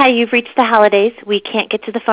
Hi, you've reached the holidays. We can't get to the phone